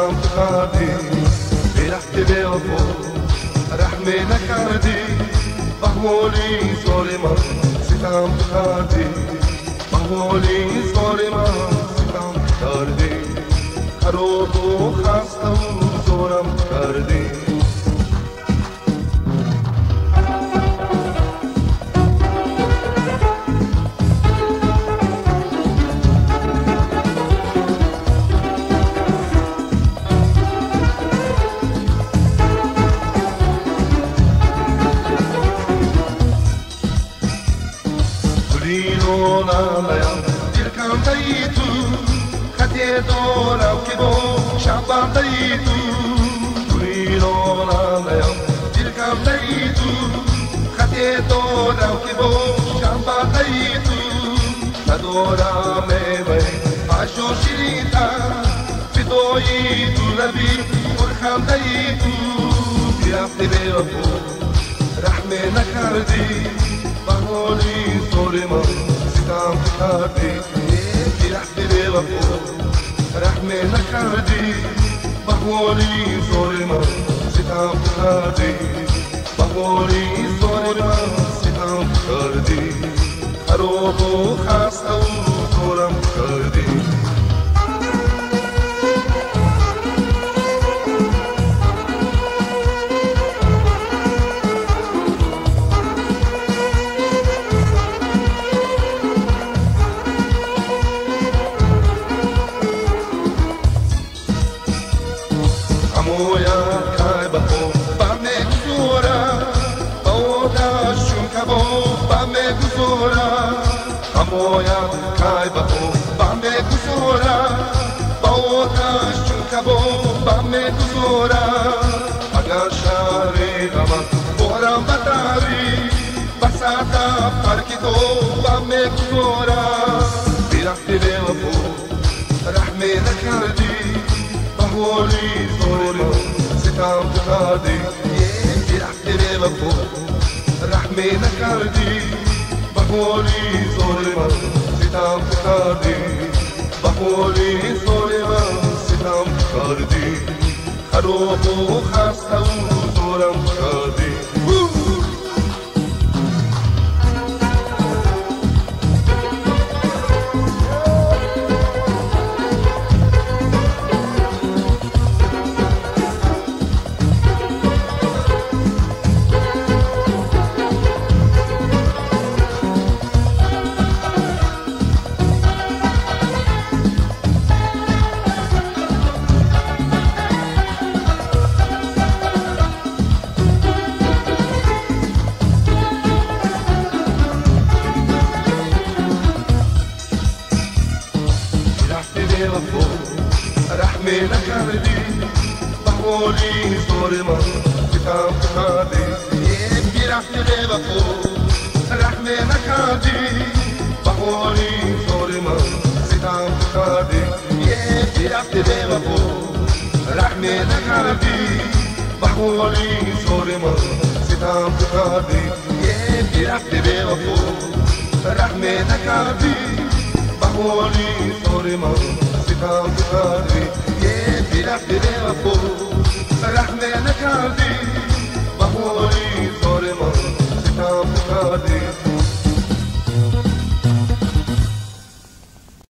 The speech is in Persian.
ستم کردی برفتی به افق رحم نکردی بهولی زار من ستم کردی بهولی زار من ستم کردی خراب و خسته و زارم کردی دلکم دایی تو خطی دارم که با شبم دایی تو گریرانم دیم دلکم دایی تو خطی دارم که با شبم دایی تو ندارم میوه عشق و شیرین‌تر فدایی تو لبی مرخم دایی تو برفتی به افق رحم نکردی بهولی زار من ستم کردی برفتی به افق رحم نکردی بهولی زار من ستم کردی بهولی زار من ستم کردی خراب و خسته و زارم کردی مویا کای بخو بام گزورا باودا شون کبو بام گزورا مویا کای بخو بام گزورا باودا شون کبو بام گزورا اگر شاری غم بورم بتاری بساتا پرکی تو بام گزورا برفتی به افق رحم نکردی بهولی زار من ستم کردی برفتی به افق رحم نکردی بهولی زار من ستم کردی بهولی زار من ستم کردی خراب و خسته و زارم کردی رحم نکردی بهولی زار من ستم کردی برفتی به افق رحم نکردی بهولی زار من ستم کردی برفتی به افق رحم نکردی بهولی زار من ستم کردی برفتی به افق رحم نکردی بهولی زار من